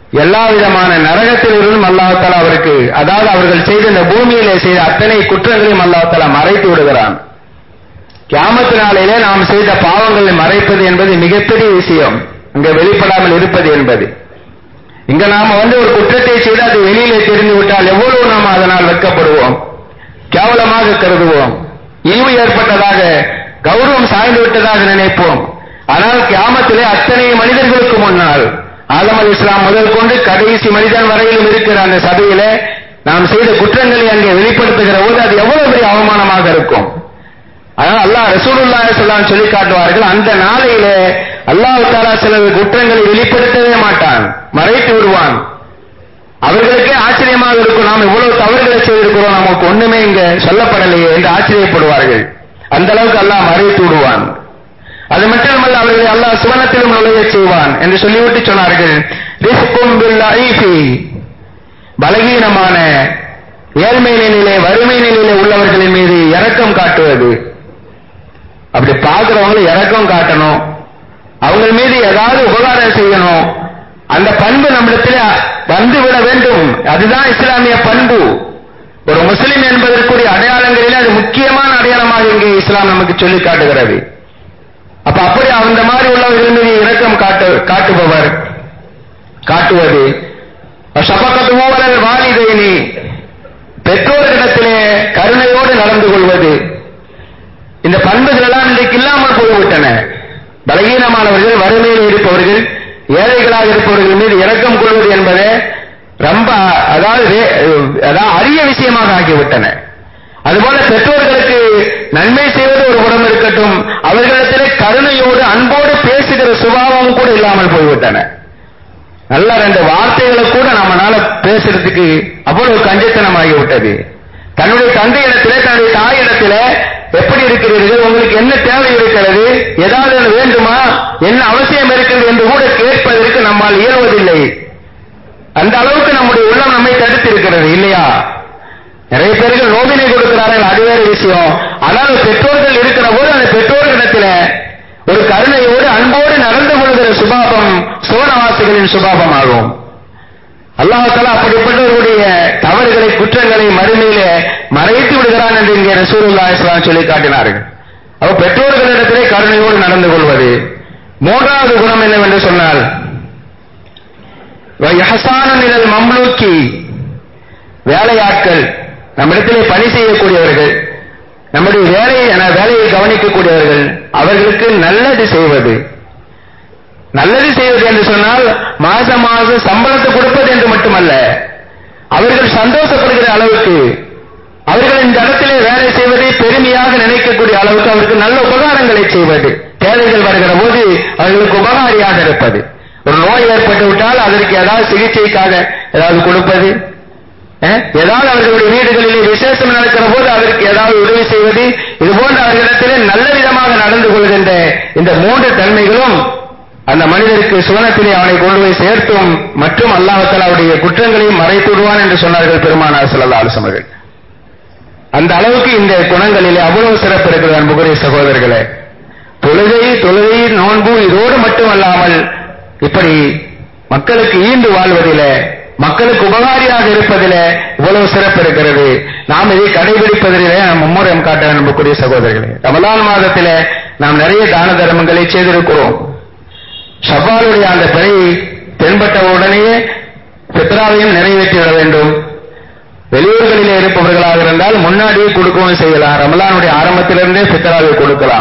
எல்லா விதமான நரகத்திலிருந்தும் அல்லாஹ் தஆலா அவருக்கு, அதாவது அவர்கள் செய்த இந்த பூமியிலே செய்த அத்தனை குற்றங்களையும் அல்லாஹ் தஆலா மறைத்து விடுகிறான். கியாமத் நாளிலே நாம் செய்த பாவங்களை மறைப்பது என்பது மிகப்பெரிய விஷயம், அங்கே வெளிப்படாமல் இருப்பது என்பது. இங்க நாம வந்து ஒரு குற்றத்தை செய்து அது வெளியிலே தெரிந்து விட்டால் எவ்வளவு நாம் அதனால் வெட்கப்படுவோம், கேவலமாக கருதுவோம், இழிவு ஏற்பட்டதாக, கௌரவம் சாய்ந்து விட்டதாக நினைப்போம். ஆனால் கியாமத்திலே அத்தனை மனிதர்களுக்கு முன்னால் ஆதம் அலைஹிஸ்ஸலாம் முதல் கொண்டு கடைசி மனிதன் வரையிலும் இருக்கிற அந்த சபையிலே நாம் செய்த குற்றங்களை அங்கே வெளிப்படுத்துகிற போது அது எவ்வளவு பெரிய அவமானமாக இருக்கும். அதனால் அல்லாஹ் ரசூலுல்லாஹி ஸல்லல்லாஹு அலைஹி வஸல்லம் சொல்லி காட்டுவார்கள், அந்த நாளையிலே அல்லாஹ் தஆலா சில குற்றங்களை வெளிப்படுத்தவே மாட்டான், மறைத்து விடுவான். அவர்களுக்கே ஆச்சரியமாக இருக்கும், நாம் இவ்வளவு தவறுகளை செய்திருக்கிறோம், நமக்கு ஒண்ணுமே இங்க சொல்லப்படலையே என்று ஆச்சரியப்படுவார்கள். அந்த அளவுக்கு அல்லாஹ் மறைத்து விடுவான். அது மட்டுமல்ல, அவர்களை அல்லாஹ் சுவனத்திலும் நுழைய செய்வான் என்று சொல்லிவிட்டு சொன்னார்கள், ரிஸ்கும் பில்லாஹி, பலகீனமான ஏழ்மை நிலையிலே வறுமை நிலையிலே உள்ளவர்களின் மீது இரக்கம் காட்டுவது. அப்படி பார்க்கிறவங்களை இரக்கம் காட்டணும், அவங்க மீது ஏதாவது உபகாரம் செய்யணும், அந்த பண்பு நம்மிடத்தில் வந்துவிட வேண்டும். அதுதான் இஸ்லாமிய பண்பு. ஒரு முஸ்லிம் என்பதற்குரிய அடையாளங்களிலே அது முக்கியமான அடையாளமாக இங்கே இஸ்லாம் நமக்கு சொல்லி காட்டுகிறது. அப்ப அப்படி அந்த மாதிரி உள்ளவர்கள் மீது இரக்கம் காட்டு காட்டுபவர் காட்டுவது, ஷஃபகத்து மூவலல் வாலிதைனி, பெற்றோர்களிடத்திலே கருணையோடு நடந்து கொள்வது. இந்த பண்புகள் எல்லாம் இன்றைக்கு இல்லாமல் போய்விட்டன. பலகீனமானவர்கள், வறுமையில் இருப்பவர்கள், ஏழைகளாக இருப்பவர்கள் மீது இரக்கம் கொள்வது என்பது ரொம்ப அதாவது அதாவது அரிய விஷயமாக ஆகிவிட்டன. அதுபோல பெற்றோர்களுக்கு நன்மை செய்வது ஒரு புறம் இருக்கட்டும், அவர்களிடத்திலே கருணையோடு அன்போடு பேசுகிற சுபாவம் கூட இல்லாமல் போய்விட்டன. நல்ல ரெண்டு வார்த்தைகளை கூட நம்மளால பேசுறதுக்கு அவ்வளவு கஞ்சத்தனம் ஆகிவிட்டது. தன்னுடைய தந்தையிடத்திலே தன்னுடைய தாயிடத்திலே எப்படி இருக்கிறீர்கள், உங்களுக்கு என்ன தேவை இருக்கிறது, ஏதாவது வேண்டுமா, என்ன அவசியம் இருக்கிறது என்று கூட கேட்பதற்கு நம்மால் இயல்வதில்லை. அந்த அளவுக்கு நம்முடைய உள்ளம் நம்மை தடுத்து இருக்கிறது இல்லையா? நிறைய பேர்கள் நோவினை கொடுக்கிறார்கள், அது வேறு விஷயம். ஆனால் பெற்றோர்கள் இருக்கிற போது அந்த பெற்றோர்களிடத்தில் ஒரு கருணையோடு அன்போடு நடந்து கொள்கிற சுபாவம் சோனவாசிகளின் சுபாவம் ஆகும். அல்லாஹ் தஆலா அப்படிப்பட்டவர்களுடைய தவறுகளை, குற்றங்களை மறுமையிலே மறைத்து விடுகிறான் என்று இங்கே ரசூலுல்லாஹி ஸல்லல்லாஹு அலைஹி வஸல்லம் சொல்லி காட்டினார்கள். அப்ப பெற்றோர்களிடத்திலே கருணையோடு நடந்து கொள்வது. மூன்றாவது குணம் என்னவென்று சொன்னால், வயஹசானு மினல் மம்லூக்கி, வேலையாட்கள், நம்மிடத்திலே பணி செய்யக்கூடியவர்கள், நம்முடைய வேலையை வேலையை கவனிக்கக்கூடியவர்கள், அவர்களுக்கு நல்லது செய்வது. நல்லது செய்வது என்று சொன்னால் மாசம் மாசம் சம்பளத்தை கொடுப்பது என்று மட்டுமல்ல, அவர்கள் சந்தோஷப்படுகிற அளவுக்கு, அவர்கள் இந்த இடத்திலே வேலை செய்வதை பெருமையாக நினைக்கக்கூடிய அளவுக்கு அவருக்கு நல்ல உபகாரங்களை செய்வது. தேவைகள் வருகிற போது அவர்களுக்கு உபகாரியாக இருப்பது. ஒரு நோய் ஏற்பட்டு விட்டால் அதற்கு ஏதாவது சிகிச்சைக்காக ஏதாவது கொடுப்பது, ஏதாவது அவர்களுடைய வீடுகளிலே விசேஷம் நடக்கிற போது அதற்கு ஏதாவது உதவி செய்வது, இது போன்ற அவர்களிடத்திலே நல்ல விதமாக நடந்து கொள்கின்ற இந்த மூன்று தன்மைகளும் அந்த மனிதருக்கு சுவனத்திலே அவனை கொண்டு போய் சேர்த்தும் மற்றும் அல்லாஹ் தஆலா அவருடைய குற்றங்களையும் மறைத்து விடுவான் என்று சொன்னார்கள் பெருமானார் ஸல்லல்லாஹு அலைஹி வஸல்லம். அந்த அளவுக்கு இந்த குணங்களிலே அவ்வளவு சிறப்பு இருக்கிறது அன்புக்குரிய சகோதரர்களே. தொழுகை தொழுகை நோன்பு இதோடு மட்டுமல்லாமல் இப்படி மக்களுக்கு ஈண்டு வாழ்வதிலே, மக்களுக்கு உபகாரியாக இருப்பதிலே இவ்வளவு சிறப்பு இருக்கிறது. நாம் இதை கடைபிடிப்பதிலே நாம் மும்முரம் காட்ட அன்புக்குரிய சகோதரர்களே. ரமலான் மாதத்திலே நாம் நிறைய தான தர்மங்களை செய்திருக்கிறோம். ஷவ்வாலுடைய அந்த பிறை தென்பட்ட உடனேயே ஃபித்ராவையும் நிறைவேற்றிவிட வேண்டும். வெளியூர்களிலே இருப்பவர்களாக இருந்தால் முன்னாடியே கொடுக்கவும் செய்யலாம். ரமலானுடைய ஆரம்பத்திலிருந்தே ஃபித்ராவை கொடுக்கலாம்.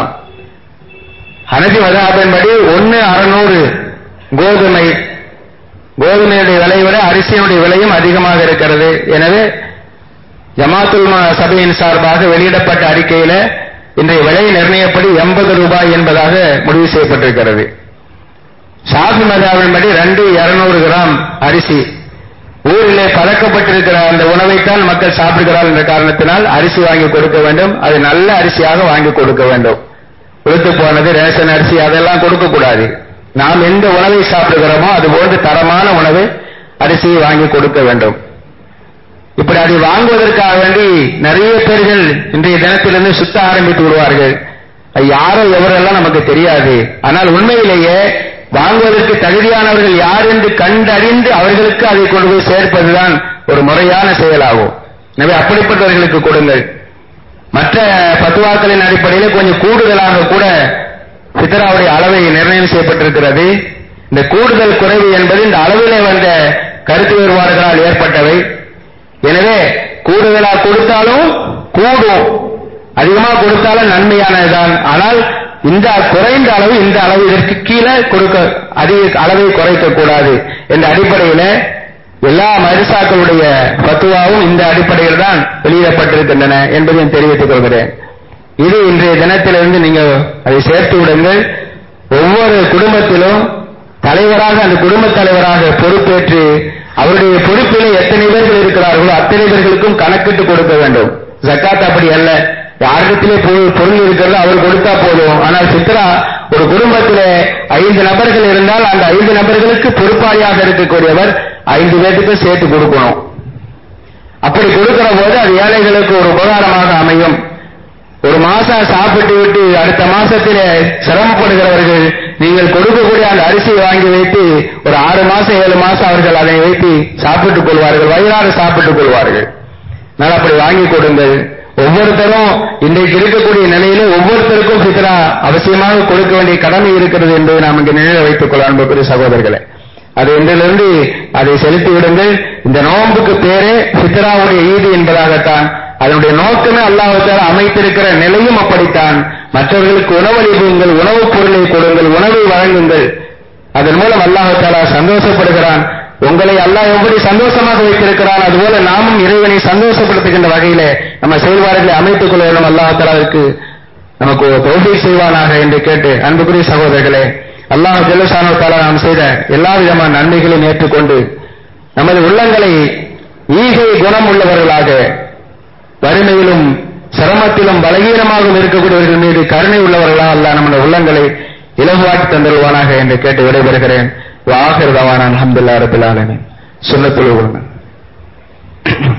ஹனஃபி மذஹபின்படி ஒன்னு அறுநூறு கோதுமை, கோதுமையுடைய விலை விட அரிசியினுடைய விலையும் அதிகமாக இருக்கிறது. எனவே ஜமாத்துல் சபையின் சார்பாக வெளியிடப்பட்ட அறிக்கையில இன்றைய விலை நிர்ணயப்படி எண்பது ரூபாய் என்பதாக முடிவு செய்யப்பட்டிருக்கிறது. ஷாஃபி மذஹபின்படி ரெண்டு இருநூறு கிராம் அரிசி, ஊரிலே பழக்கப்பட்டிருக்கிற அந்த உணவைத்தான் மக்கள் சாப்பிடுகிறார்கள் என்ற காரணத்தினால் அரிசி வாங்கி கொடுக்க வேண்டும். அது நல்ல அரிசியாக வாங்கி கொடுக்க வேண்டும். உளுத்து போனது ரேஷன் அரிசி அதெல்லாம் கொடுக்க கூடாது. நாம் எந்த உணவை சாப்பிடுகிறோமோ அது போன்று தரமான உணவு அரிசியை வாங்கி கொடுக்க வேண்டும். இப்படி அதை வாங்குவதற்காக வேண்டி நிறைய பேர்கள் இன்றைய தினத்திலிருந்து சுத்த ஆரம்பித்து விடுவார்கள். யாரோ எவரெல்லாம் நமக்கு தெரியாது. ஆனால் உண்மையிலேயே வாங்குவதற்கு தகுதியானவர்கள் யார் என்று கண்டறிந்து அவர்களுக்கு அதை கொண்டு போய் சேர்ப்பதுதான் ஒரு முறையான செயலாகும். எனவே அப்படிப்பட்டவர்களுக்கு கொடுங்கள். மற்ற பத்துவாக்களின் அடிப்படையில் கொஞ்சம் கூடுதலாக கூட ஃபித்ராவுடைய அளவை நிர்ணயம் செய்யப்பட்டிருக்கிறது. இந்த கூடுதல் குறைவு என்பது இந்த அளவிலே வந்த கருத்து வேறுபாடுகளால் ஏற்பட்டவை. எனவே கூடுதலா கொடுத்தாலும் கூடும், அதிகமாக கொடுத்தாலும் நன்மையானதுதான். ஆனால் இந்த குறைந்த அளவு இந்த அளவு இதற்கு கீழே கொடுக்க அதிக அளவை குறைக்க கூடாது என்ற அடிப்படையில் எல்லா மதரசாக்களுடைய ஃபத்வாவும் இந்த அடிப்படையில் தான் வெளியிடப்பட்டிருக்கின்றன என்பதையும் தெரிவித்துக் கொள்கிறேன். இது இன்றைய தினத்திலிருந்து நீங்கள் அதை சேர்த்து விடுங்கள். ஒவ்வொரு குடும்பத்திலும் தலைவராக அந்த குடும்ப தலைவராக பொறுப்பேற்று அவருடைய பொறுப்பிலே எத்தனை பேர்கள் இருக்கிறார்களோ அத்தனை பேர்களுக்கும் கணக்கிட்டு கொடுக்க வேண்டும். ஜக்காத் அப்படி அல்ல, யாரிடத்திலே பொருள் இருக்கிறதோ அவர் கொடுத்தா போதும். ஆனால் ஃபித்ரா ஒரு குடும்பத்திலே ஐந்து நபர்கள் இருந்தால் அந்த ஐந்து நபர்களுக்கு பொறுப்பாளியாக இருக்கக்கூடியவர் ஐந்து பேருக்கு சேர்த்து கொடுக்கணும். அப்படி கொடுக்கிற போது அது ஏழைகளுக்கு ஒரு உபகாரமாக அமையும். ஒரு மாசம் சாப்பிட்டு விட்டு அடுத்த மாசத்திலே சிரமப்படுகிறவர்கள் நீங்கள் கொடுக்கக்கூடிய அந்த அரிசியை வாங்கி வைத்து ஒரு ஆறு மாசம் ஏழு மாசம் அவர்கள் அதை வைத்து சாப்பிட்டுக் கொள்வார்கள், வயிறார சாப்பிட்டுக் கொள்வார்கள். நான் அப்படி வாங்கி கொடுங்கள். ஒவ்வொருத்தரும் இன்றைக்கு இருக்கக்கூடிய நிலையில ஒவ்வொருத்தருக்கும் ஃபித்ரா அவசியமாக கொடுக்க வேண்டிய கடமை இருக்கிறது என்பதை நாம் இங்கு நினைவு வைத்துக் கொள்ள அன்புக்குரிய சகோதரர்களே. அது இன்றிலிருந்து அதை செலுத்தி விடுங்கள். இந்த நோன்புக்கு பேரே ஃபித்ராவுடைய ஈது என்பதாகத்தான். அதனுடைய நோக்கமே அல்லாஹ்வுத்தாலா அமைத்திருக்கிற நிலையும் அப்படித்தான். மற்றவர்களுக்கு உணவளிப்புங்கள், உணவுப் பொருளை கொடுங்கள், உணவை வழங்குங்கள். அதன் மூலம் அல்லாஹ்வுத்தாலா சந்தோஷப்படுகிறான். உங்களை அல்லாஹ் எப்படி சந்தோஷமாக வைத்திருக்கிறான் அதுபோல நாமும் இறைவனை சந்தோஷப்படுத்துகின்ற வகையிலே நம்ம செயல்பாடுகளை அமைத்துக் கொள்ள வேண்டும். அல்லாஹ்வுத்தாலாவுக்கு நமக்கு தௌஃபீக் செய்வானாக என்று கேட்டு அன்புக்குரிய சகோதரர்களே, அல்லாஹ் ஜல்ல ஷானஹு வ தஆலா நாம் செய்த எல்லா விதமான நன்மைகளையும் ஏற்றுக்கொண்டு நமது உள்ளங்களை ஈகை குணம் உள்ளவர்களாக, வறுமையிலும் சிரமத்திலும் பலகீனமாகவும் இருக்கக்கூடியவர்கள் மீது கருணை உள்ளவர்களாக அல்லாஹ் நம்முடைய உள்ளங்களை இலகுவாக்கி தந்தருவானாக என்று கேட்டு விடைபெறுகிறேன். வாஹிர் தவானா அல்ஹம்துலில்லாஹி ரப்பில் ஆலமீன். சுன்னத்துல் உலமா.